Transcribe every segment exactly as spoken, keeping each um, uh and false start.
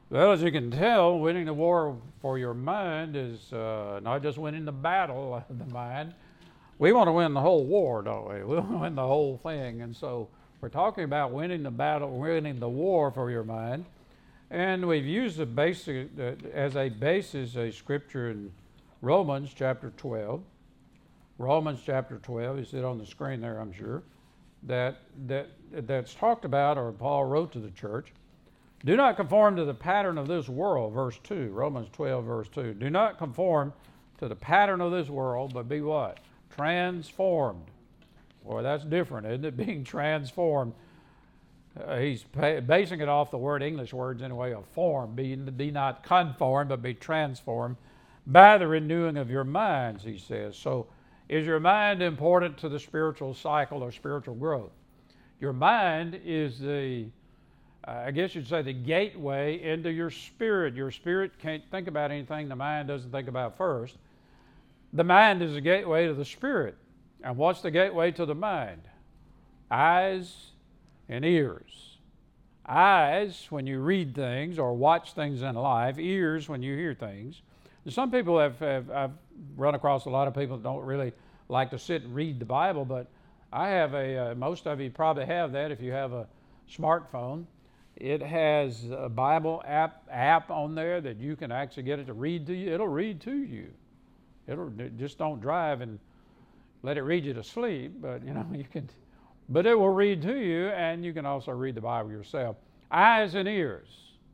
Well, as you can tell, winning the war for your mind is uh, not just winning the battle of the mind. We want to win the whole war, don't we? We want to win the whole thing. And so we're talking about winning the battle, winning the war for your mind. And we've used the basic, uh, as a basis a scripture in Romans chapter twelve. Romans chapter twelve, you see it on the screen there, I'm sure, that, that that's talked about, or Paul wrote to the church. Do not conform to the pattern of this world, verse two, Romans twelve, verse two. Do not conform to the pattern of this world, but be what? Transformed. Boy, that's different, isn't it? Being transformed. Uh, he's pa- basing it off the word, English words anyway, of form. Be, be not conformed, but be transformed by the renewing of your minds, he says. So, is your mind important to the spiritual cycle or spiritual growth? Your mind is the, uh, I guess you'd say, the gateway into your spirit. Your spirit can't think about anything the mind doesn't think about first. The mind is the gateway to the spirit. And what's the gateway to the mind? Eyes and ears. Eyes when you read things or watch things in life. Ears when you hear things. And some people have, have, I've run across a lot of people that don't really like to sit and read the Bible, but I have a, uh, most of you probably have that if you have a smartphone. It has a Bible app app on there that you can actually get it to read to you. It'll read to you. It'll just don't drive and let it read you to sleep, but you know you can. But it will read to you, and you can also read the Bible yourself. Eyes and ears.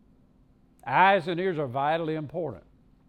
Eyes and ears are vitally important.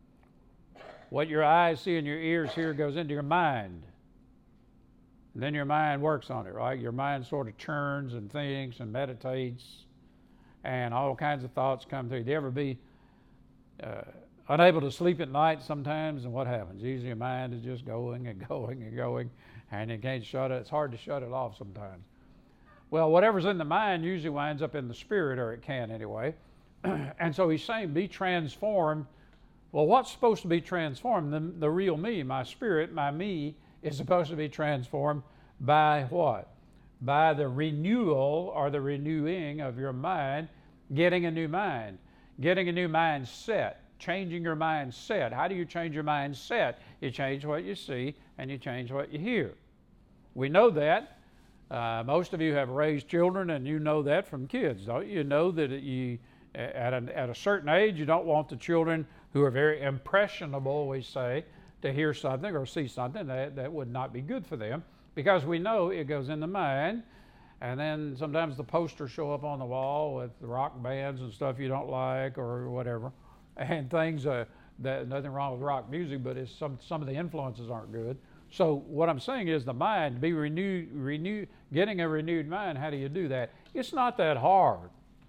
What your eyes see and your ears hear goes into your mind. And then your mind works on it, right? Your mind sort of churns and thinks and meditates, and all kinds of thoughts come through. Do you ever be uh, unable to sleep at night sometimes? And what happens? Usually your mind is just going and going and going, and you can't shut it. It's hard to shut it off sometimes. Well, whatever's in the mind usually winds up in the spirit, or it can anyway. And so he's saying, be transformed. Well, what's supposed to be transformed? The, the real me, my spirit, my me, is supposed to be transformed by what? By the renewal or the renewing of your mind, getting a new mind, getting a new mindset, changing your mindset. How do you change your mindset? You change what you see and you change what you hear. We know that. Uh, most of you have raised children, and you know that from kids, don't you? You know that you, at a, at a certain age, you don't want the children who are very impressionable, we say, to hear something or see something that, that would not be good for them, because we know it goes in the mind. And then sometimes the posters show up on the wall with the rock bands and stuff you don't like or whatever, and things uh, that nothing wrong with rock music, but it's some some of the influences aren't good. So what I'm saying is the mind, be renewed, renew, getting a renewed mind. How do you do that? It's not that hard.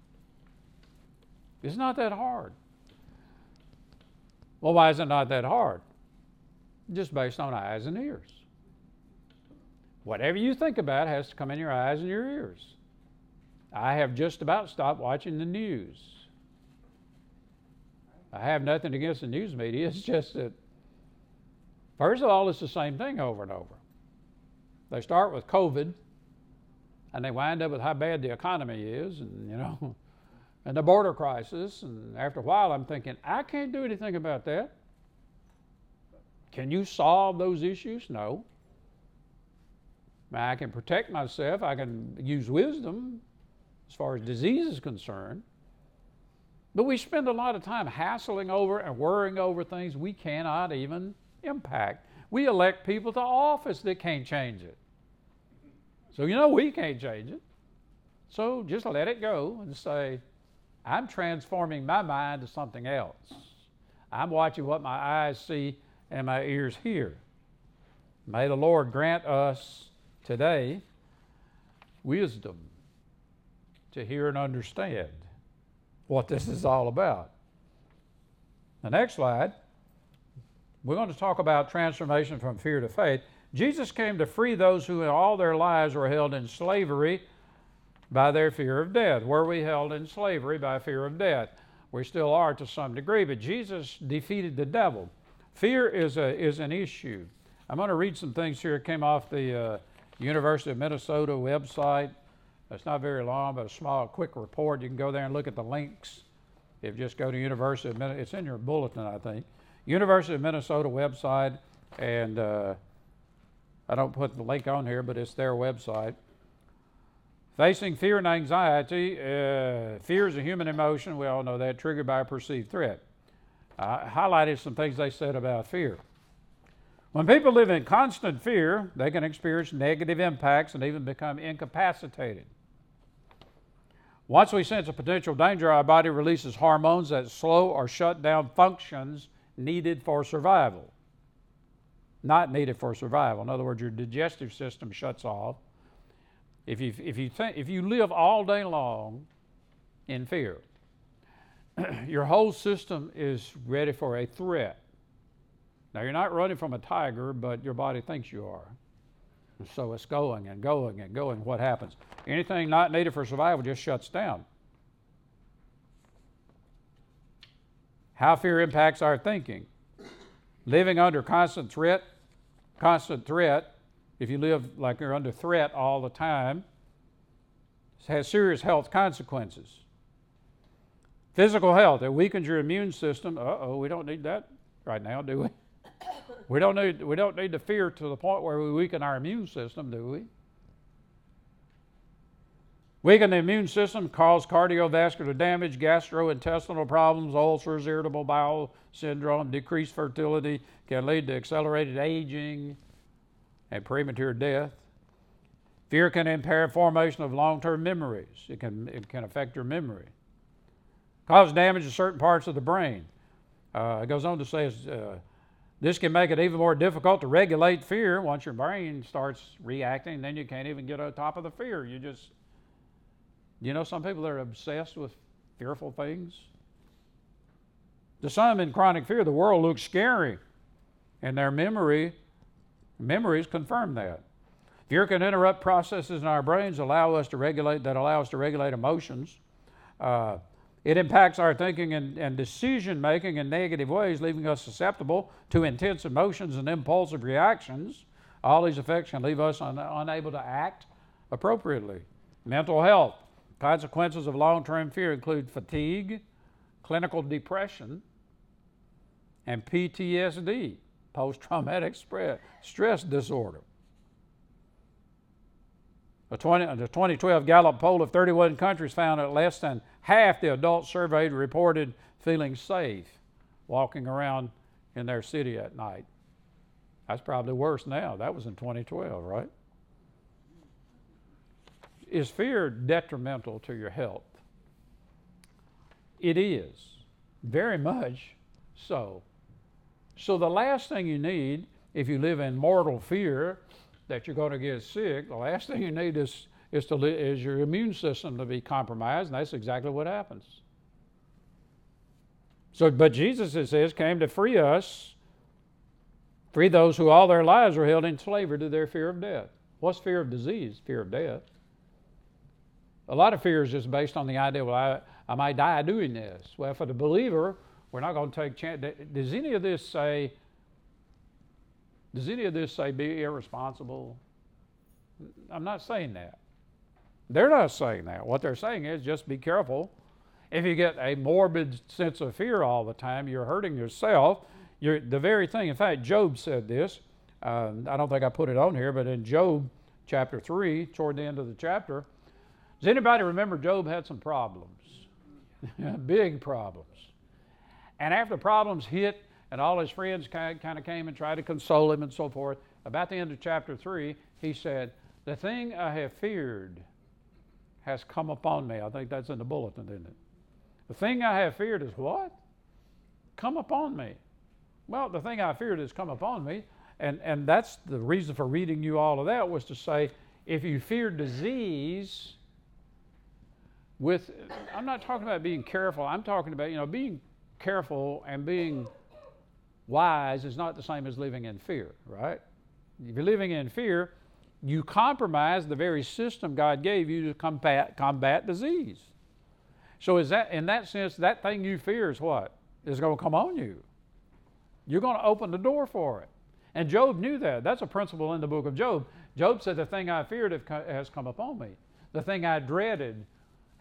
It's not that hard. Well, why is it not that hard? Just based on eyes and ears. Whatever you think about has to come in your eyes and your ears. I have just about stopped watching the news. I have nothing against the news media. It's just that, first of all, it's the same thing over and over. They start with COVID, and they wind up with how bad the economy is, and you know, and the border crisis. And after a while, I'm thinking, I can't do anything about that. Can you solve those issues? No. I can protect myself. I can use wisdom as far as disease is concerned. But we spend a lot of time hassling over and worrying over things we cannot even impact. We elect people to office that can't change it. So you know we can't change it. So just let it go and say, I'm transforming my mind to something else. I'm watching what my eyes see and my ears hear. May the Lord grant us today wisdom to hear and understand what this is all about. The next slide, we're going to talk about transformation from fear to faith. Jesus came to free those who in all their lives were held in slavery by their fear of death. Were we held in slavery by fear of death? We still are to some degree, but Jesus defeated the devil. Fear is a is an issue. I'm going to read some things here. It came off the uh, University of Minnesota website. It's not very long, but a small, quick report. You can go there and look at the links If you just go to University of Minnesota, it's in your bulletin, I think. University of Minnesota website, and uh, I don't put the link on here, but it's their website. Facing fear and anxiety. Uh, fear is a human emotion. We all know that, triggered by a perceived threat. I highlighted some things they said about fear. When people live in constant fear, they can experience negative impacts and even become incapacitated. Once we sense a potential danger, our body releases hormones that slow or shut down functions needed for survival. Not needed for survival. In other words, your digestive system shuts off. If you, if you, think, if you live all day long in fear, your whole system is ready for a threat. Now, you're not running from a tiger, but your body thinks you are. And so it's going and going and going. What happens? Anything not needed for survival just shuts down. How fear impacts our thinking. Living under constant threat, constant threat, if you live like you're under threat all the time, has serious health consequences. Physical health, it weakens your immune system. Uh-oh, we don't need that right now, do we? We don't need we don't need the fear to the point where we weaken our immune system, do we? Weaken the immune system, cause cardiovascular damage, gastrointestinal problems, ulcers, irritable bowel syndrome, decreased fertility, can lead to accelerated aging and premature death. Fear can impair formation of long-term memories. It can, it can affect your memory. Cause damage to certain parts of the brain. Uh, it goes on to say uh, this can make it even more difficult to regulate fear once your brain starts reacting. Then you can't even get on top of the fear. You just, you know, some people are obsessed with fearful things. To some in chronic fear, the world looks scary, and their memory, memories confirm that. Fear can interrupt processes in our brains, allow us to regulate that allow us to regulate emotions. Uh, It impacts our thinking and, and decision making in negative ways, leaving us susceptible to intense emotions and impulsive reactions. All these effects can leave us un, unable to act appropriately. Mental health. Consequences of long-term fear include fatigue, clinical depression, and P T S D, post-traumatic stress disorder. A twenty twelve Gallup poll of thirty-one countries found that less than half the adults surveyed reported feeling safe walking around in their city at night. That's probably worse now. That was in twenty twelve, right? Is fear detrimental to your health? It is, very much so. So the last thing you need, if you live in mortal fear that you're going to get sick, the last thing you need is is to li- is your immune system to be compromised, and that's exactly what happens. So, but Jesus, it says, came to free us, free those who all their lives were held in slavery to their fear of death. What's fear of disease? Fear of death. A lot of fear is just based on the idea, well, I, I might die doing this. Well, for the believer, we're not going to take chance. Does any of this say? Does any of this say be irresponsible? I'm not saying that. They're not saying that. What they're saying is just be careful. If you get a morbid sense of fear all the time, you're hurting yourself. You're the very thing. In fact, Job said this. Uh, I don't think I put it on here, but in Job chapter three, toward the end of the chapter, does anybody remember Job had some problems? Big problems. And after problems hit, and all his friends kind of came and tried to console him and so forth, about the end of chapter three, he said, the thing I have feared has come upon me. I think that's in the bulletin, isn't it? The thing I have feared is what? Come upon me. Well, the thing I feared has come upon me, and, and that's the reason for reading you all of that, was to say, if you fear disease, with, I'm not talking about being careful, I'm talking about, you know, being careful and being wise is not the same as living in fear, right? If you're living in fear, you compromise the very system God gave you to combat, combat disease. So is that, in that sense, that thing you fear is what? Is going to come on you. You're going to open the door for it. And Job knew that. That's a principle in the book of Job. Job said, the thing I feared has come upon me. The thing I dreaded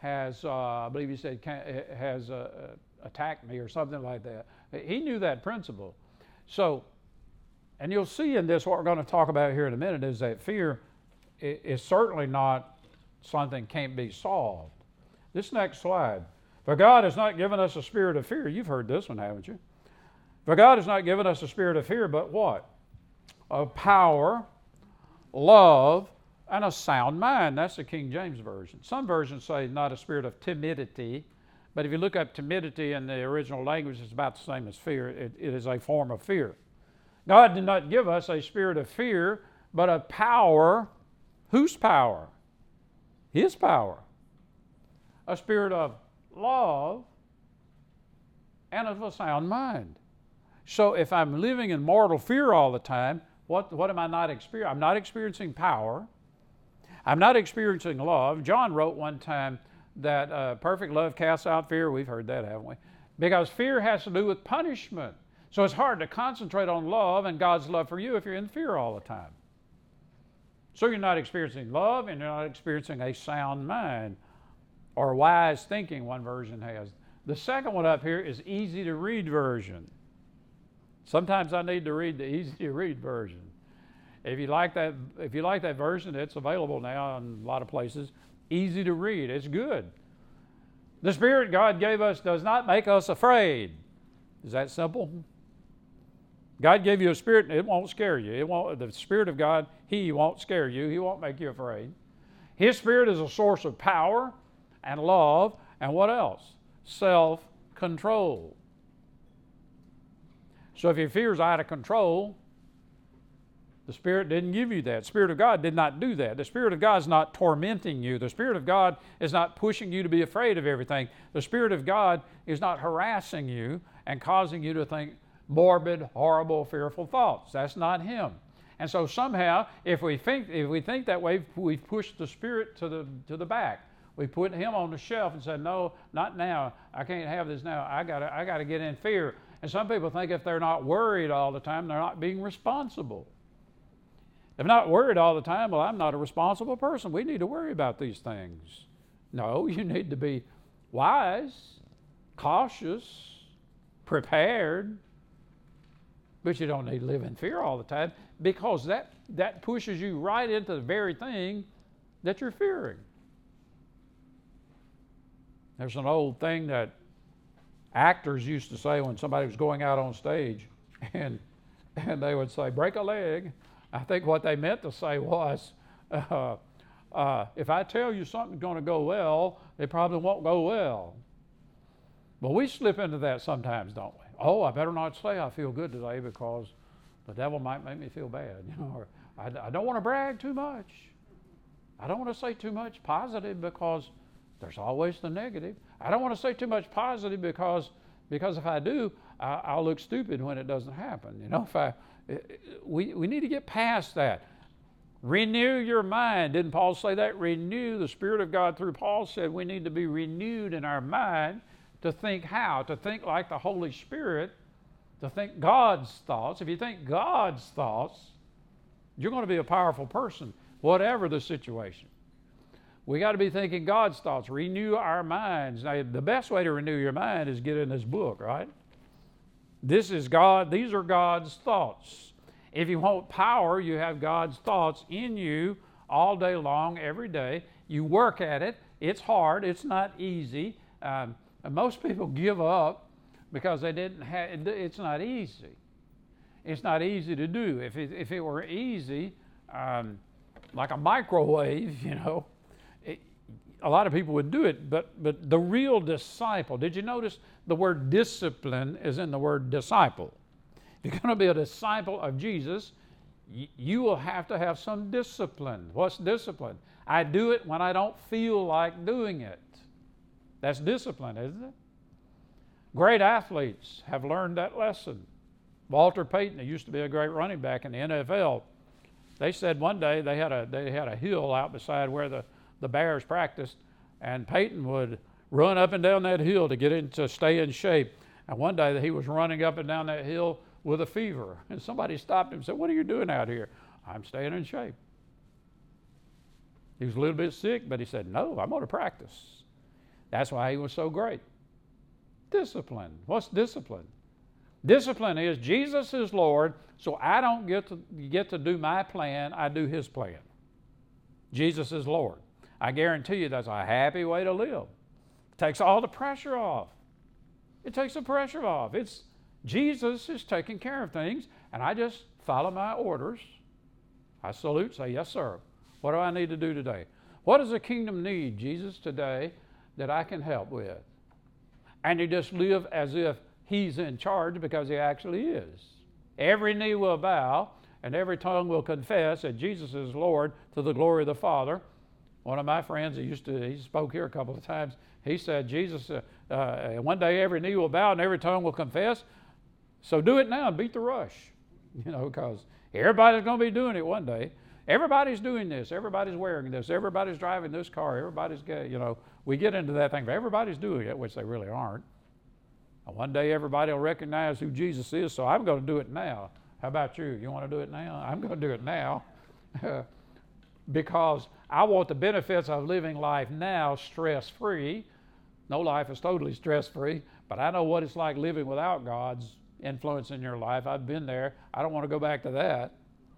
has, uh, I believe he said, can, has uh, attacked me or something like that. He knew that principle. So, and you'll see in this, what we're going to talk about here in a minute, is that fear is certainly not something that can't be solved. This next slide. For God has not given us a spirit of fear. You've heard this one, haven't you? For God has not given us a spirit of fear, but what? Of power, love, and a sound mind. That's the King James Version. Some versions say not a spirit of timidity, but if you look up timidity in the original language, it's about the same as fear. It, it is a form of fear. God did not give us a spirit of fear, but of power. Whose power? His power. A spirit of love and of a sound mind. So if I'm living in mortal fear all the time, what, what am I not experiencing? I'm not experiencing power. I'm not experiencing love. John wrote one time that uh, perfect love casts out fear. We've heard that, haven't we? Because fear has to do with punishment. So it's hard to concentrate on love and God's love for you if you're in fear all the time. So you're not experiencing love and you're not experiencing a sound mind, or wise thinking, one version has. The second one up here is easy to read version. Sometimes I need to read the easy to read version. If you like that, if you like that version, it's available now in a lot of places. Easy to read. It's good. The Spirit God gave us does not make us afraid. Is that simple? God gave you a spirit, and it won't scare you. It won't. The Spirit of God, He won't scare you. He won't make you afraid. His Spirit is a source of power and love, and what else? Self-control. So if your fear is out of control, the Spirit didn't give you that. The Spirit of God did not do that. The Spirit of God is not tormenting you. The Spirit of God is not pushing you to be afraid of everything. The Spirit of God is not harassing you and causing you to think morbid, horrible, fearful thoughts. That's not Him. And so somehow, if we think if we think that way, we've pushed the Spirit to the to the back. We put Him on the shelf and said, "No, not now. I can't have this now. I got I got to get in fear." And some people think if they're not worried all the time, they're not being responsible. If I'm not worried all the time, well, I'm not a responsible person. We need to worry about these things. No, you need to be wise, cautious, prepared, but you don't need to live in fear all the time, because that, that pushes you right into the very thing that you're fearing. There's an old thing that actors used to say when somebody was going out on stage, and, and they would say, "Break a leg." I think what they meant to say was, uh, uh, if I tell you something's going to go well, it probably won't go well. But we slip into that sometimes, don't we? Oh, I better not say I feel good today because the devil might make me feel bad. You know, or I, I don't want to brag too much. I don't want to say too much positive because there's always the negative. I don't want to say too much positive because because if I do, I, I'll look stupid when it doesn't happen. You know, if I we we need to get past that. Renew your mind. Didn't Paul say that? Renew. The Spirit of God through Paul said we need to be renewed in our mind to think how? To think like the Holy Spirit, to think God's thoughts. If you think God's thoughts, you're going to be a powerful person, whatever the situation. We got to be thinking God's thoughts. Renew our minds. Now, the best way to renew your mind is get in this book, right? This is God. These are God's thoughts. If you want power, you have God's thoughts in you all day long, every day. You work at it. It's hard. It's not easy. Um, and most people give up because they didn't have. It's not easy. It's not easy to do. If it, if it were easy, um, like a microwave, you know, it, a lot of people would do it. But but the real disciple. Did you notice the word discipline is in the word disciple? If you're going to be a disciple of Jesus, you will have to have some discipline. What's discipline? I do it when I don't feel like doing it. That's discipline, isn't it? Great athletes have learned that lesson. Walter Payton, who used to be a great running back in the N F L, they said one day they had a they had a hill out beside where the, the Bears practiced, and Payton would run up and down that hill to get in to stay in shape. And one day he was running up and down that hill with a fever, and somebody stopped him and said, "What are you doing out here?" "I'm staying in shape." He was a little bit sick, but he said, "No, I'm going to practice." That's why he was so great. Discipline. What's discipline? Discipline is Jesus is Lord, so I don't get to get to do my plan, I do his plan. Jesus is Lord. I guarantee you that's a happy way to live. It takes all the pressure off. It takes the pressure off. It's Jesus is taking care of things, and I just follow my orders. I salute, say, yes, sir. What do I need to do today? What does the kingdom need, Jesus, today that I can help with? And you just live as if he's in charge, because he actually is. Every knee will bow and every tongue will confess that Jesus is Lord to the glory of the Father. One of my friends, he used to, he spoke here a couple of times, he said, Jesus, uh, uh, one day every knee will bow and every tongue will confess. So do it now and beat the rush, you know, because everybody's going to be doing it one day. Everybody's doing this. Everybody's wearing this. Everybody's driving this car. Everybody's, you know, we get into that thing, but everybody's doing it, which they really aren't. And one day everybody will recognize who Jesus is, so I'm going to do it now. How about you? You want to do it now? I'm going to do it now because I want the benefits of living life now stress-free. No life is totally stress-free, but I know what it's like living without God's influence in your life. I've been there. I don't want to go back to that.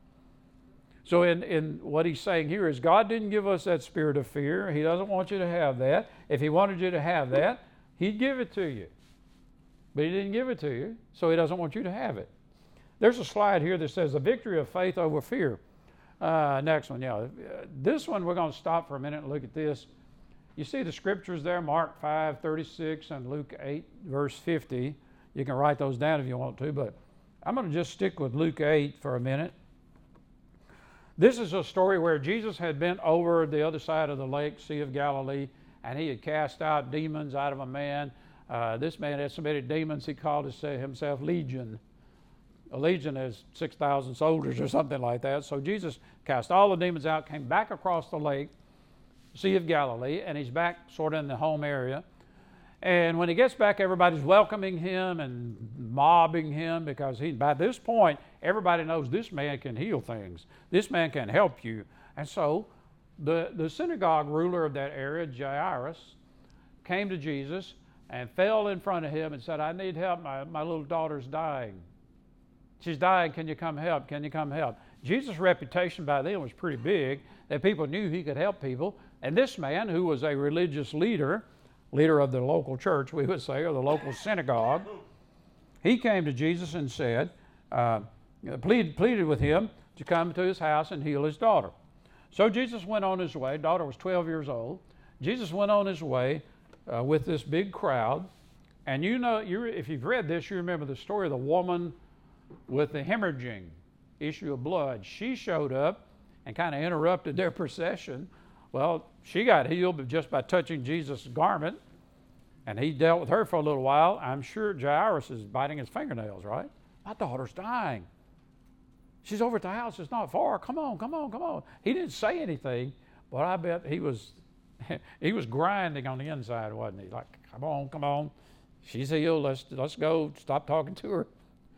So in, in what he's saying here is God didn't give us that spirit of fear. He doesn't want you to have that. If he wanted you to have that, he'd give it to you. But he didn't give it to you, so he doesn't want you to have it. There's a slide here that says the victory of faith over fear. Uh, next one, yeah. This one, we're going to stop for a minute and look at this. You see the scriptures there, Mark five thirty-six and Luke eight, verse fifty. You can write those down if you want to, but I'm going to just stick with Luke eight for a minute. This is a story where Jesus had been over the other side of the lake, Sea of Galilee, and he had cast out demons out of a man. Uh, this man had so many demons, he called himself Legion. A legion is six thousand soldiers or something like that. So Jesus cast all the demons out, came back across the lake, Sea of Galilee, and he's back sort of in the home area. And when he gets back, everybody's welcoming him and mobbing him because he, by this point, everybody knows this man can heal things. This man can help you. And so the, the synagogue ruler of that area, Jairus, came to Jesus and fell in front of him and said, I need help. My, my little daughter's dying. She's dying. Can you come help? Can you come help? Jesus' reputation by then was pretty big, that people knew he could help people. And this man, who was a religious leader, leader of the local church, we would say, or the local synagogue, he came to Jesus and said, uh, pleaded, pleaded with him to come to his house and heal his daughter. So Jesus went on his way. Daughter was twelve years old. Jesus went on his way uh, with this big crowd. And you know, you, if you've read this, you remember the story of the woman with the hemorrhaging issue of blood. She showed up and kind of interrupted their procession. Well, she got healed just by touching Jesus' garment, and he dealt with her for a little while. I'm sure Jairus is biting his fingernails, right? My daughter's dying. She's over at the house. It's not far. Come on, come on, come on. He didn't say anything, but I bet he was he was grinding on the inside, wasn't he? Like, come on, come on. She's healed. Let's let's go. Stop talking to her.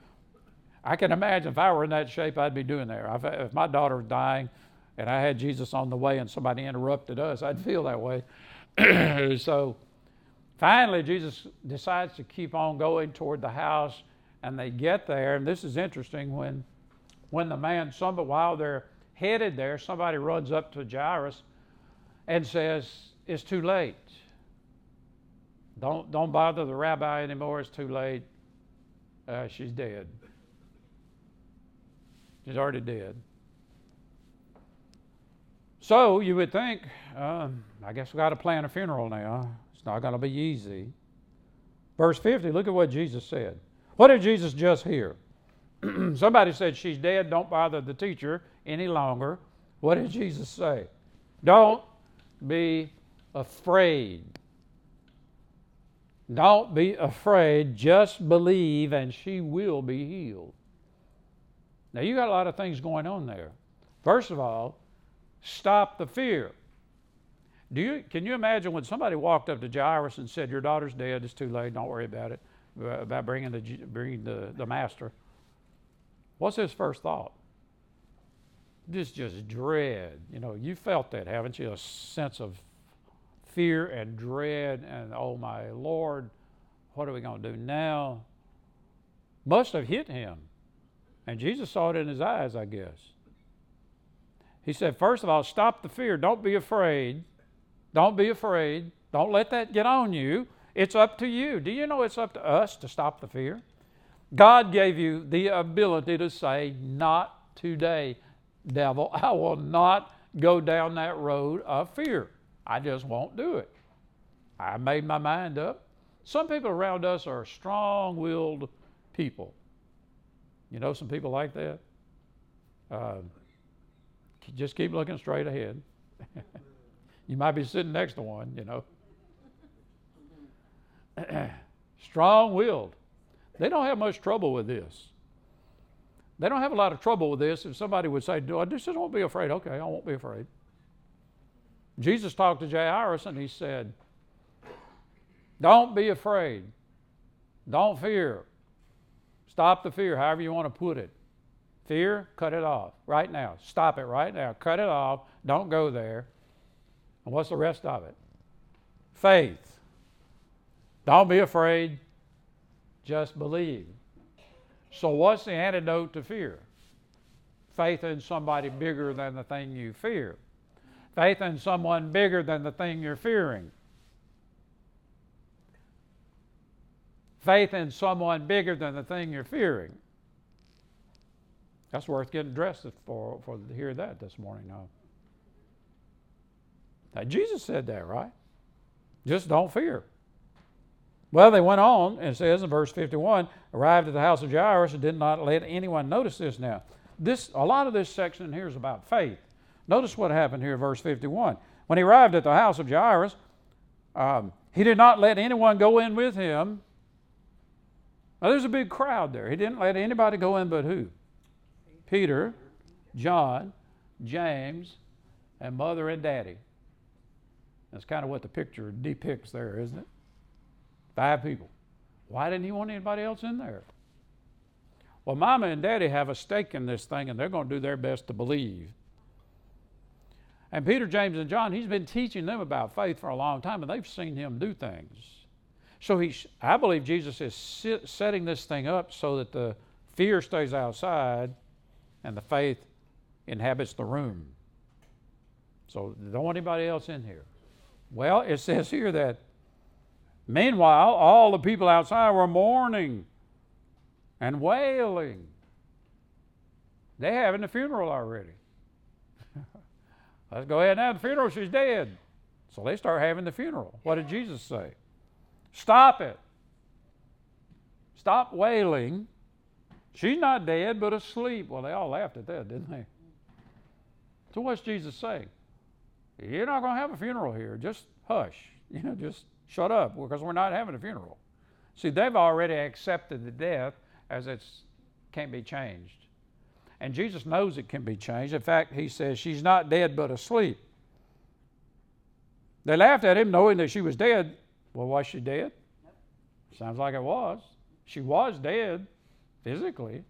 I can imagine if I were in that shape, I'd be doing that. If my daughter was dying and I had Jesus on the way and somebody interrupted us, I'd feel that way. So finally, Jesus decides to keep on going toward the house, and they get there. And this is interesting. When when the man, somebody, while they're headed there, somebody runs up to Jairus and says, it's too late. Don't, don't bother the rabbi anymore. It's too late. Uh, she's dead. She's already dead. So you would think, um, I guess we've got to plan a funeral now. It's not going to be easy. Verse fifty, look at what Jesus said. What did Jesus just hear? Somebody said, she's dead, don't bother the teacher any longer. What did Jesus say? Don't be afraid. Don't be afraid, just believe and she will be healed. Now you got a lot of things going on there. First of all, stop the fear. Do you, can you imagine when somebody walked up to Jairus and said, your daughter's dead, it's too late, don't worry about it, about bringing the, bringing the, the master. What's his first thought? This just dread. You know, you felt that, haven't you? A sense of fear and dread and, oh my Lord, what are we going to do now? Must have hit him. And Jesus saw it in his eyes, I guess. He said, first of all, stop the fear. Don't be afraid. Don't be afraid. Don't let that get on you. It's up to you. Do you know it's up to us to stop the fear? God gave you the ability to say, not today, devil. I will not go down that road of fear. I just won't do it. I made my mind up. Some people around us are strong-willed people. You know some people like that? Uh, just keep looking straight ahead. You might be sitting next to one, you know. Strong-willed. They don't have much trouble with this. They don't have a lot of trouble with this if somebody would say, "Do I just won't be afraid." Okay, I won't be afraid. Jesus talked to Jairus and he said, don't be afraid. Don't fear. Stop the fear, however you want to put it. Fear, cut it off right now. Stop it right now. Cut it off. Don't go there. And what's the rest of it? Faith. Don't be afraid. Just believe. So what's the antidote to fear? Faith in somebody bigger than the thing you fear. Faith in someone bigger than the thing you're fearing. Faith in someone bigger than the thing you're fearing. That's worth getting dressed for, for to hear that this morning. Now, now, Jesus said that, right? Just don't fear. Well, they went on, and it says in verse fifty-one, arrived at the house of Jairus and did not let anyone notice this now. This, a lot of this section here is about faith. Notice what happened here in verse fifty-one. When he arrived at the house of Jairus, um, he did not let anyone go in with him. Now, there's a big crowd there. He didn't let anybody go in but who? Peter, John, James, and Mother and Daddy. That's kind of what the picture depicts there, isn't it? Five people. Why didn't he want anybody else in there? Well, Mama and Daddy have a stake in this thing, and they're going to do their best to believe. And Peter, James, and John, he's been teaching them about faith for a long time, and they've seen him do things. So he, I believe Jesus is sit, setting this thing up so that the fear stays outside and the faith inhabits the room. So don't want anybody else in here. Well, it says here that meanwhile, all the people outside were mourning and wailing. They're having the funeral already. Let's go ahead and have the funeral. She's dead. So they start having the funeral. What did Jesus say? Stop it. Stop wailing. She's not dead, but asleep. Well, they all laughed at that, didn't they? So what's Jesus saying? You're not going to have a funeral here. Just hush. You know, just shut up, because we're not having a funeral. See, they've already accepted the death as it can't be changed. And Jesus knows it can be changed. In fact, he says she's not dead but asleep. They laughed at him knowing that she was dead. Well, was she dead? Nope. Sounds like it was. She was dead physically.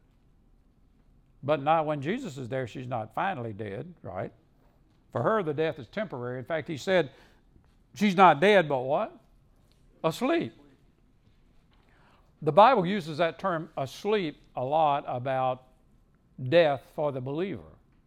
But not when Jesus is there, she's not finally dead, right? For her, the death is temporary. In fact, he said she's not dead, but what? Asleep. The Bible uses that term asleep a lot about death for the believer.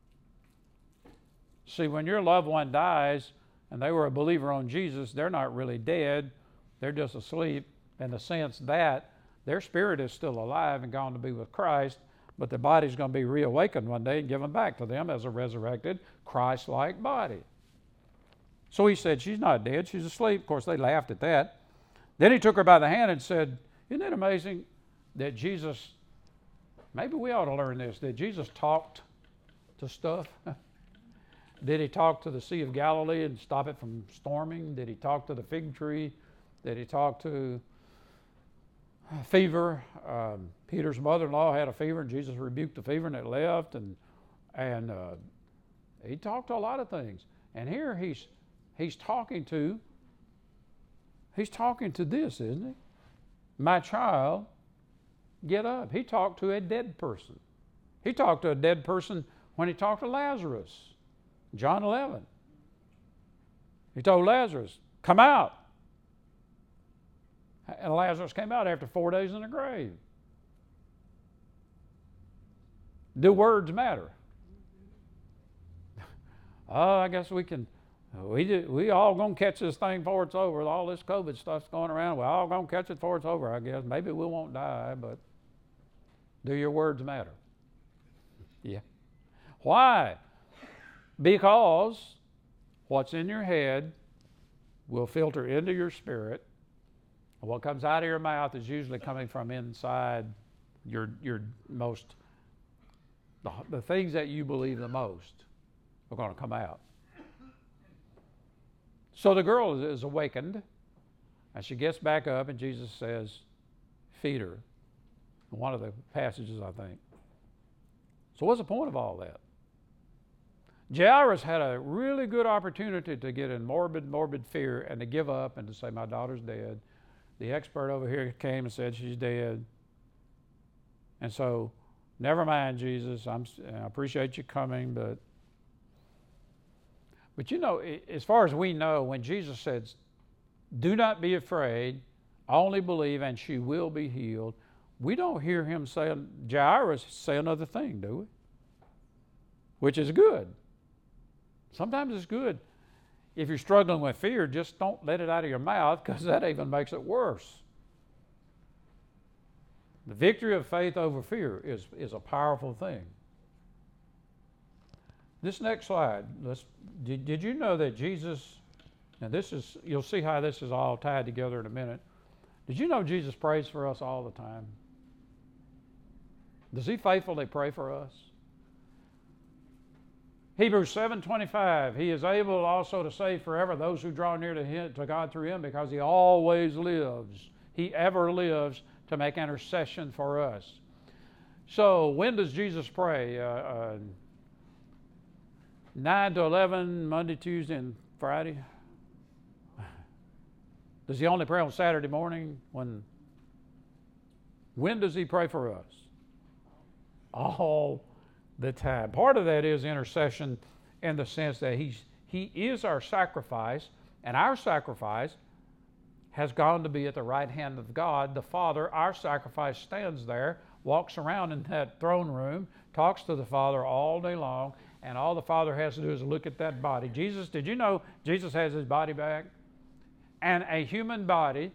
See, when your loved one dies and they were a believer on Jesus, they're not really dead. They're just asleep in the sense that their spirit is still alive and gone to be with Christ, but their body's going to be reawakened one day and given back to them as a resurrected Christ-like body. So he said, she's not dead, she's asleep. Of course, they laughed at that. Then he took her by the hand and said, isn't it amazing that Jesus, maybe we ought to learn this, that Jesus talked to stuff? Did he talk to the Sea of Galilee and stop it from storming? Did he talk to the fig tree? Did he talk to fever? Um, Peter's mother-in-law had a fever, and Jesus rebuked the fever, and it left. And and uh, he talked to a lot of things. And here he's he's talking to he's talking to this, isn't he? My child, get up. He talked to a dead person. He talked to a dead person when he talked to Lazarus. John eleven. He told Lazarus, come out. And Lazarus came out after four days in the grave. Do words matter? Oh, I guess we can, we do, we all going to catch this thing before it's over. All this COVID stuff's going around. We're all going to catch it before it's over, I guess. Maybe we won't die, but do your words matter? Yeah. Why? Because what's in your head will filter into your spirit. And what comes out of your mouth is usually coming from inside your, your most, the, the things that you believe the most are going to come out. So the girl is, is awakened, and she gets back up, and Jesus says, feed her. One of the passages, I think. So what's the point of all that? Jairus had a really good opportunity to get in morbid, morbid fear and to give up and to say, my daughter's dead. The expert over here came and said she's dead. And so, never mind, Jesus. I'm, I appreciate you coming, but... But you know, as far as we know, when Jesus said, do not be afraid, only believe and she will be healed, we don't hear him say, Jairus say another thing, do we? Which is good. Sometimes it's good. If you're struggling with fear, just don't let it out of your mouth, because that even makes it worse. The victory of faith over fear is, is a powerful thing. This next slide, let's, did, did you know that Jesus, and this is, you'll see how this is all tied together in a minute. Did you know Jesus prays for us all the time? Does he faithfully pray for us? Hebrews seven twenty-five, he is able also to save forever those who draw near to him, to God through him, because he always lives. He ever lives to make intercession for us. So when does Jesus pray? Uh, uh, nine to eleven, Monday, Tuesday, and Friday? Does he only pray on Saturday morning? When, when does he pray for us? All the time. Part of that is intercession in the sense that he's, he is our sacrifice, and our sacrifice has gone to be at the right hand of God, the Father. Our sacrifice stands there, walks around in that throne room, talks to the Father all day long, and all the Father has to do is look at that body. Jesus, did you know Jesus has his body back? And a human body,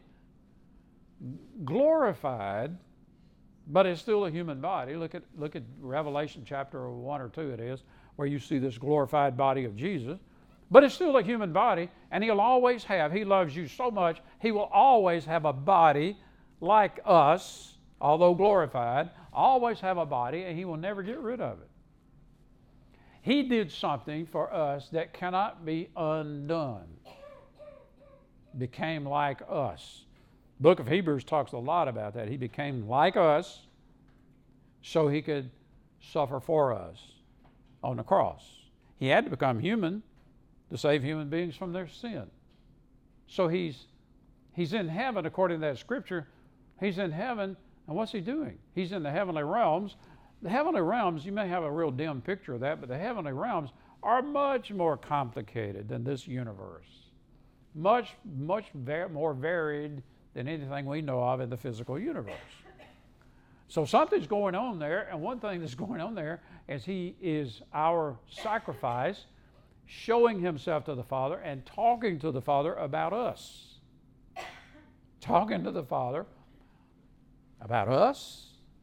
glorified, but it's still a human body. Look at, look at Revelation chapter one or two it is, where you see this glorified body of Jesus. But it's still a human body, and he'll always have, he loves you so much, he will always have a body like us, although glorified, always have a body, and he will never get rid of it. He did something for us that cannot be undone. Became like us. Book of Hebrews talks a lot about that. He became like us so he could suffer for us on the cross. He had to become human to save human beings from their sin. So he's he's in heaven, according to that scripture. He's in heaven, and what's he doing? He's in the heavenly realms. The heavenly realms, you may have a real dim picture of that, but the heavenly realms are much more complicated than this universe. Much, much var- more varied than anything we know of in the physical universe. So something's going on there, and one thing that's going on there is he is our sacrifice, showing himself to the Father and talking to the Father about us. Talking to the Father about us,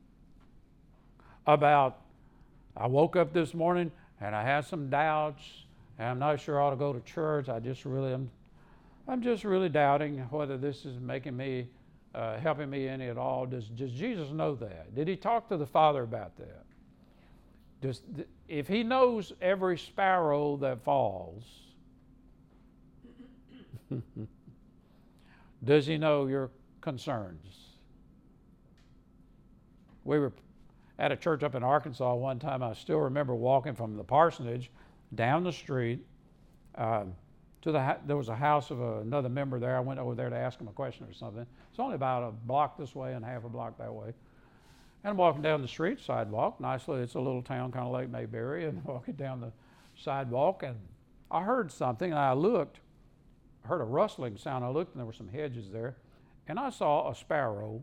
about, I woke up this morning and I had some doubts, and I'm not sure I ought to go to church. I just really am, I'm just really doubting whether this is making me, uh, helping me any at all. Does, does Jesus know that? Did he talk to the Father about that? Does, if he knows every sparrow that falls, does he know your concerns? We were at a church up in Arkansas one time. I still remember walking from the parsonage down the street uh, to the, there was a house of a, another member there. I went over there to ask him a question or something. It's only about a block this way and half a block that way. And I'm walking down the street, sidewalk, nicely. It's a little town, kind of like Mayberry, and walking down the sidewalk, and I heard something, and I looked, heard a rustling sound. I looked and there were some hedges there. And I saw a sparrow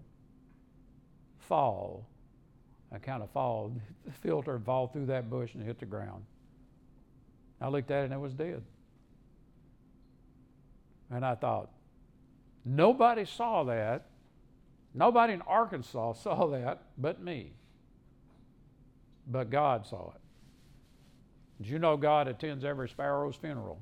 fall. I kind of fall, filter and fall through that bush and hit the ground. I looked at it and it was dead. And I thought, nobody saw that. Nobody in Arkansas saw that but me. But God saw it. Did you know God attends every sparrow's funeral?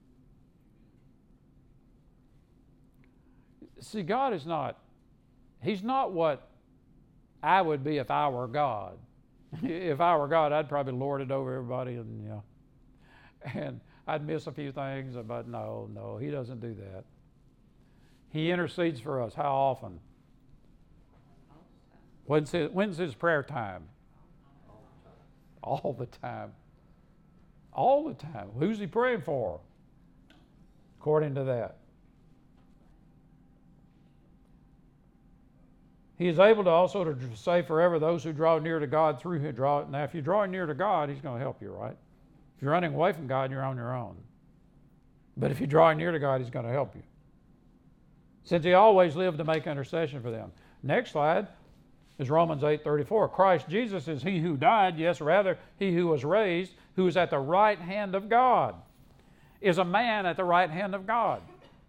See, God is not, He's not what I would be if I were God. If I were God, I'd probably lord it over everybody, and you know, and I'd miss a few things, but no, no, He doesn't do that. He intercedes for us. How often? When's his, when's his prayer time? All the time. All the time. Who's He praying for? According to that. He is able to also to save forever those who draw near to God through Him. Draw. Now, if you're drawing near to God, He's going to help you, right? If you're running away from God, you're on your own. But if you're drawing near to God, He's going to help you. Since He always lived to make intercession for them. Next slide is Romans eight thirty-four. Christ Jesus is He who died, yes, rather He who was raised, who is at the right hand of God. Is a man at the right hand of God.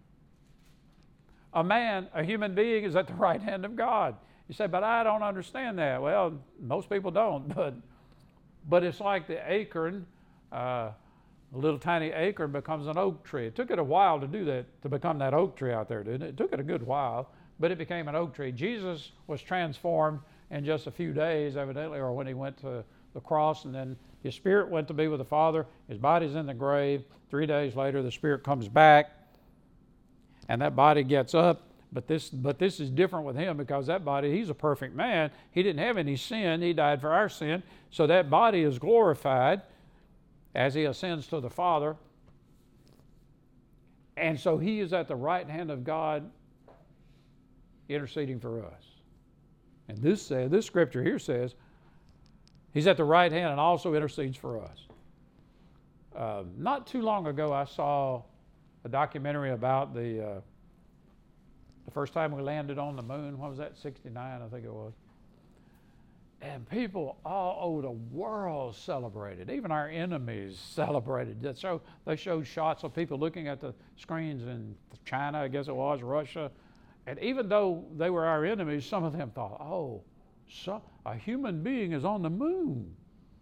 A man, a human being, is at the right hand of God. You say, but I don't understand that. Well, most people don't, but but it's like the acorn, uh, a little tiny acorn becomes an oak tree. It took it a while to do that, to become that oak tree out there, didn't it? It took it a good while, but it became an oak tree. Jesus was transformed in just a few days, evidently, or when He went to the cross, and then His spirit went to be with the Father. His body's in the grave. Three days later, the spirit comes back, and that body gets up. But this, but this is different with Him, because that body, He's a perfect man. He didn't have any sin. He died for our sin. So that body is glorified as He ascends to the Father. And so He is at the right hand of God interceding for us. And this says, this scripture here says, He's at the right hand and also intercedes for us. Uh, not too long ago, I saw a documentary about the uh, the first time we landed on the moon. What was that? sixty-nine, I think it was. And people all over the world celebrated. Even our enemies celebrated. So they showed shots of people looking at the screens in China, I guess it was, Russia. And even though they were our enemies, some of them thought, oh, so a human being is on the moon.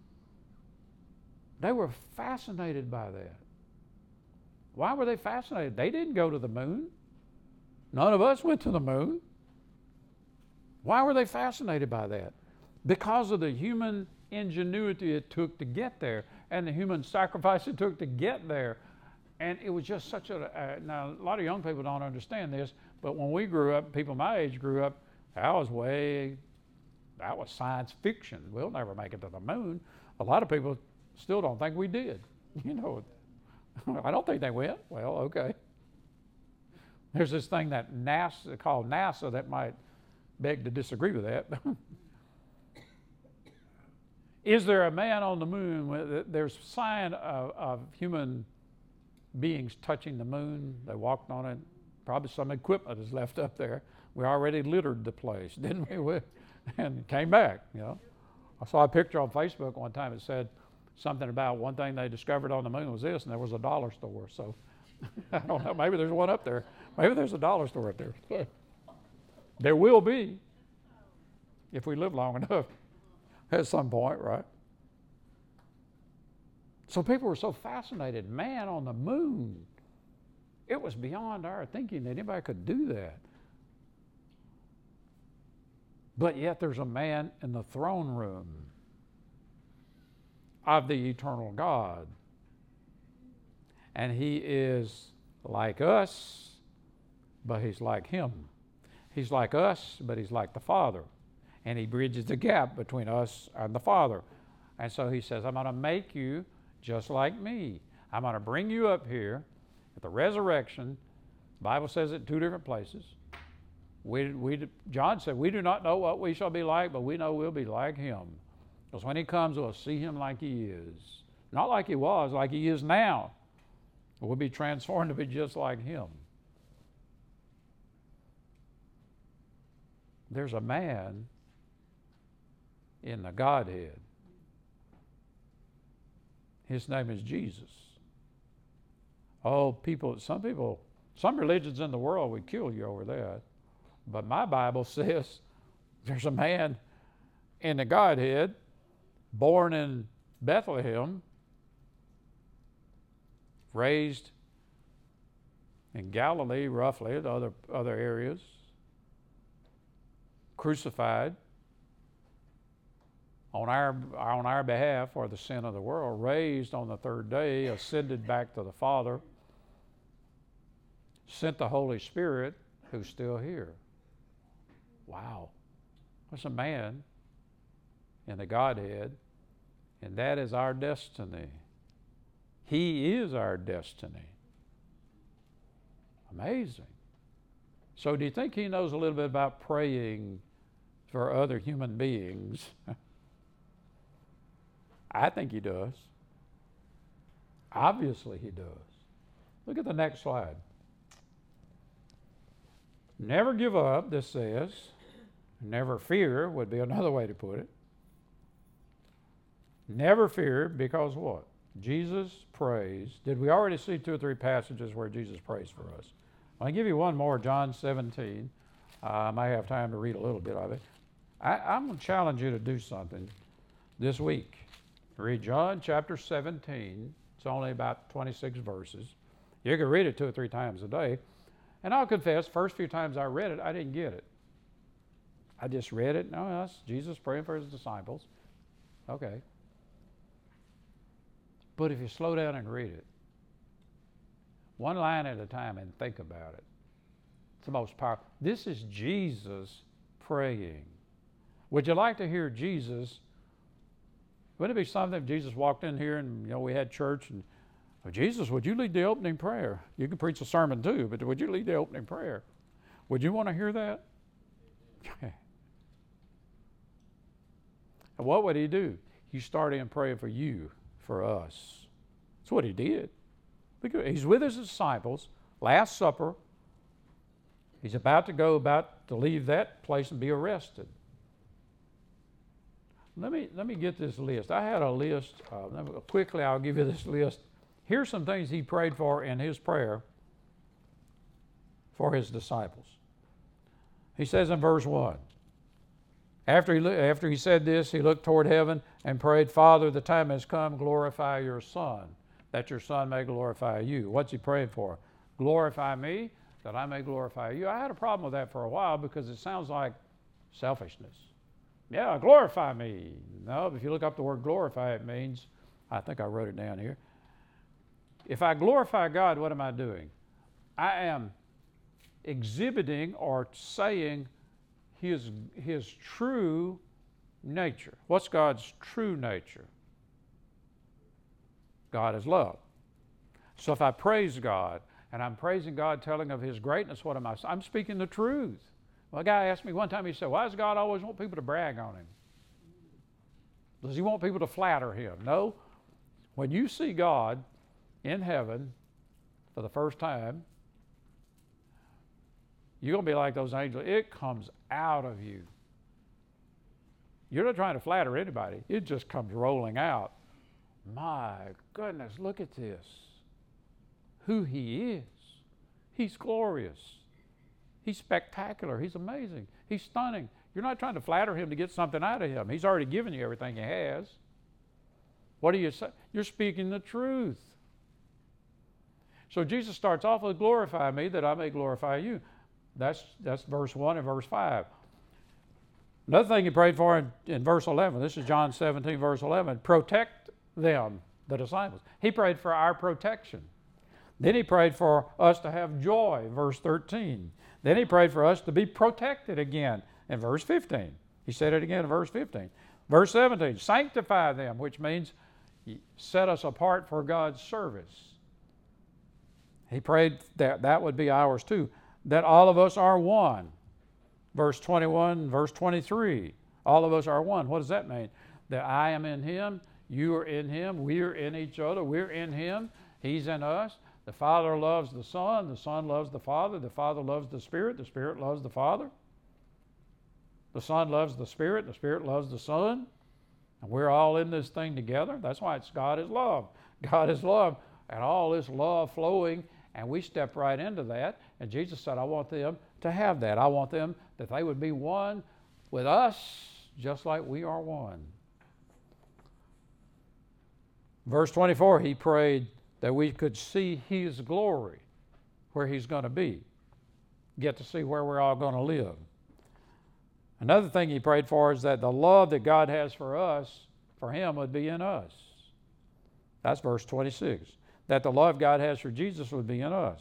They were fascinated by that. Why were they fascinated? They didn't go to the moon. None of us went to the moon. Why were they fascinated by that? Because of the human ingenuity it took to get there, and the human sacrifice it took to get there. And it was just such a, uh, now a lot of young people don't understand this, but when we grew up, people my age grew up, that was way, that was science fiction. We'll never make it to the moon. A lot of people still don't think we did. You know, I don't think they went. Well, okay. There's this thing that NASA, called NASA, that might beg to disagree with that. Is there a man on the moon? There's sign of, of human beings touching the moon. They walked on it. Probably some equipment is left up there. We already littered the place, didn't we? And came back, you know. I saw a picture on Facebook one time. It said something about one thing they discovered on the moon was this, and there was a dollar store. So I don't know. Maybe there's one up there. Maybe there's a dollar store up there. There will be, if we live long enough, at some point, right? So people were so fascinated. Man on the moon. It was beyond our thinking that anybody could do that. But yet there's a man in the throne room of the eternal God. And He is like us, but He's like Him. He's like us, but He's like the Father. And He bridges the gap between us and the Father. And so He says, I'm going to make you just like me. I'm going to bring you up here at the resurrection. The Bible says it in two different places. We, we, John said, we do not know what we shall be like, but we know we'll be like Him. Because when He comes, we'll see Him like He is. Not like He was, like He is now. We'll be transformed to be just like him. There's a man in the Godhead. His name is Jesus. Oh, people, some people, some religions in the world would kill you over that. But my Bible says there's a man in the Godhead born in Bethlehem, raised in Galilee, roughly, the other, other areas, crucified on our, on our behalf for the sin of the world, raised on the third day, ascended back to the Father, sent the Holy Spirit, who's still here. Wow. There's a man in the Godhead, and that is our destiny. He is our destiny. Amazing. So do you think he knows a little bit about praying for other human beings? I think he does. Obviously he does. Look at the next slide. Never give up, this says. Never fear would be another way to put it. Never fear, because what? Jesus prays. Did we already see two or three passages where Jesus prays for us? I'll give you one more, John seventeen. Uh, I may have time to read a little bit of it. I, I'm going to challenge you to do something this week. Read John chapter seventeen. It's only about twenty-six verses. You can read it two or three times a day. And I'll confess, first few times I read it, I didn't get it. I just read it. No, that's Jesus praying for his disciples. Okay. But if you slow down and read it, one line at a time, and think about it, it's the most powerful. This is Jesus praying. Would you like to hear Jesus? Wouldn't it be something if Jesus walked in here and, you know, we had church and, oh, Jesus, would you lead the opening prayer? You can preach a sermon too, but would you lead the opening prayer? Would you want to hear that? And what would he do? He started in praying for you, for us. That's what he did. He's with his disciples, Last Supper. He's about to go, about to leave that place and be arrested. Let me, let me get this list. I had a list. Uh, quickly, I'll give you this list. Here's some things he prayed for in his prayer for his disciples. He says in verse one, after he, after he said this, he looked toward heaven and prayed, Father, the time has come, glorify your Son, that your Son may glorify you. What's he praying for? Glorify me, that I may glorify you. I had a problem with that for a while because it sounds like selfishness. Yeah, glorify me. No, if you look up the word glorify, it means, I think I wrote it down here. If I glorify God, what am I doing? I am exhibiting or saying his, his true nature. What's God's true nature? God is love. So if I praise God, and I'm praising God, telling of his greatness, what am I? I'm speaking the truth. Well, a guy asked me one time, he said, why does God always want people to brag on him? Does he want people to flatter him? No. When you see God in heaven for the first time, you're going to be like those angels. It comes out of you. You're not trying to flatter anybody. It just comes rolling out. My goodness, look at this. Who he is. He's glorious. He's spectacular. He's amazing. He's stunning. You're not trying to flatter him to get something out of him. He's already given you everything he has. What do you say? You're speaking the truth. So Jesus starts off with, glorify me that I may glorify you. That's, that's verse one and verse five. Another thing he prayed for in, in verse eleven, this is John seventeen, verse eleven, protect them, the disciples. He prayed for our protection. Then he prayed for us to have joy, verse thirteen. Then he prayed for us to be protected again in verse fifteen. He said it again in verse fifteen. Verse seventeen, sanctify them, which means set us apart for God's service. He prayed that that would be ours too, that all of us are one. Verse twenty-one, verse twenty-three, all of us are one. What does that mean? That I am in him, you are in him, we are in each other, we're in him, he's in us. The Father loves the Son, the Son loves the Father, the Father loves the Spirit, the Spirit loves the Father. The Son loves the Spirit, the Spirit loves the Son. And we're all in this thing together. That's why it's God is love. God is love. And all this love flowing, and we step right into that. And Jesus said, I want them to have that. I want them that they would be one with us, just like we are one. Verse twenty-four, he prayed that we could see his glory, where he's going to be. Get to see where we're all going to live. Another thing he prayed for is that the love that God has for us, for him, would be in us. That's verse twenty-six. That the love God has for Jesus would be in us.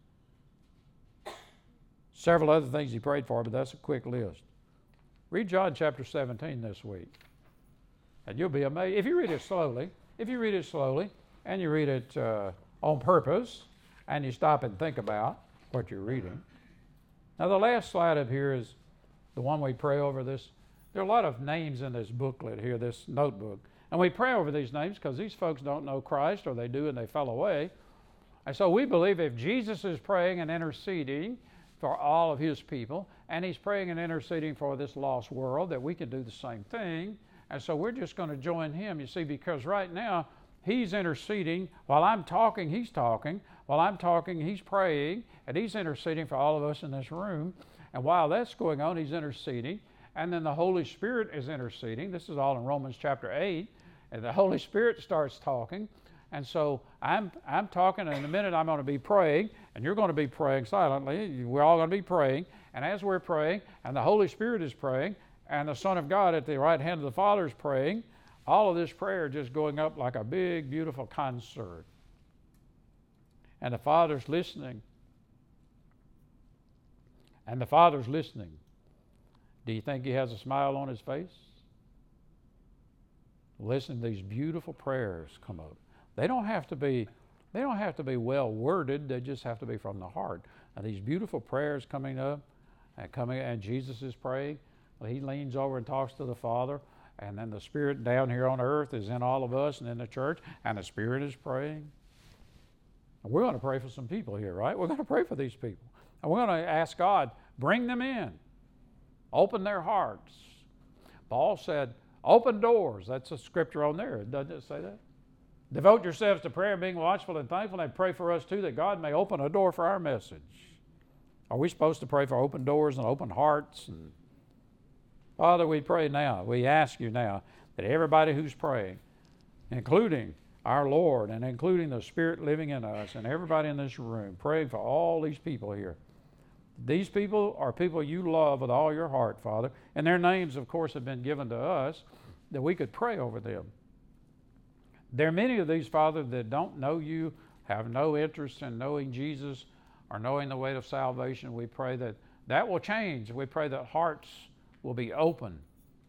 Several other things he prayed for, but that's a quick list. Read John chapter seventeen this week, and you'll be amazed. If you read it slowly, if you read it slowly, and you read it uh, on purpose, and you stop and think about what you're reading. Now, the last slide up here is the one we pray over this. There are a lot of names in this booklet here, this notebook. And we pray over these names because these folks don't know Christ, or they do and they fell away. And so we believe if Jesus is praying and interceding for all of his people, and he's praying and interceding for this lost world, that we can do the same thing. And so we're just going to join him, you see, because right now he's interceding. While I'm talking, he's talking. While I'm talking, he's praying, and he's interceding for all of us in this room. And while that's going on, he's interceding. And then the Holy Spirit is interceding. This is all in Romans chapter eight. And the Holy Spirit starts talking. And so I'm I'm talking, and in a minute I'm going to be praying, and you're going to be praying silently. We're all going to be praying. And as we're praying, and the Holy Spirit is praying, and the Son of God at the right hand of the Father is praying, all of this prayer just going up like a big, beautiful concert. And the Father's listening. And the Father's listening. Do you think he has a smile on his face? Listen to these beautiful prayers come up. They don't have to be, they don't have to be well worded. They just have to be from the heart. And these beautiful prayers coming up, and coming, and Jesus is praying. Well, he leans over and talks to the Father, and then the Spirit down here on earth is in all of us and in the church, and the Spirit is praying. And we're going to pray for some people here, right? We're going to pray for these people. And we're going to ask God, bring them in. Open their hearts. Paul said, open doors. That's a scripture on there. Doesn't it say that? Devote yourselves to prayer, being watchful and thankful, and pray for us too, that God may open a door for our message. Are we supposed to pray for open doors and open hearts? And Father, we pray now, we ask you now, that everybody who's praying, including our Lord and including the Spirit living in us and everybody in this room, praying for all these people here. These people are people you love with all your heart, Father, and their names, of course, have been given to us that we could pray over them. There are many of these, Father, that don't know you, have no interest in knowing Jesus or knowing the way of salvation. We pray that that will change. We pray that hearts will be open.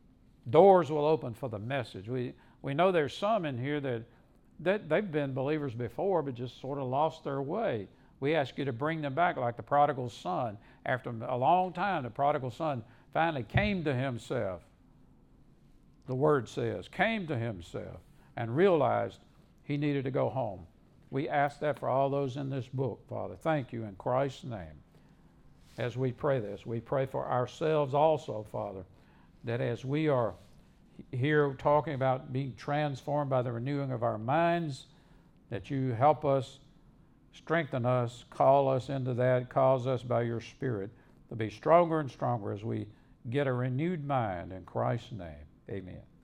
Doors will open for the message. We we know there's some in here that, that they've been believers before but just sort of lost their way. We ask you to bring them back like the prodigal son. After a long time, the prodigal son finally came to himself. The word says, came to himself and realized he needed to go home. We ask that for all those in this book, Father. Thank you in Christ's name. As we pray this, we pray for ourselves also, Father, that as we are here talking about being transformed by the renewing of our minds, that you help us, strengthen us, call us into that, cause us by your Spirit to be stronger and stronger as we get a renewed mind in Christ's name. Amen.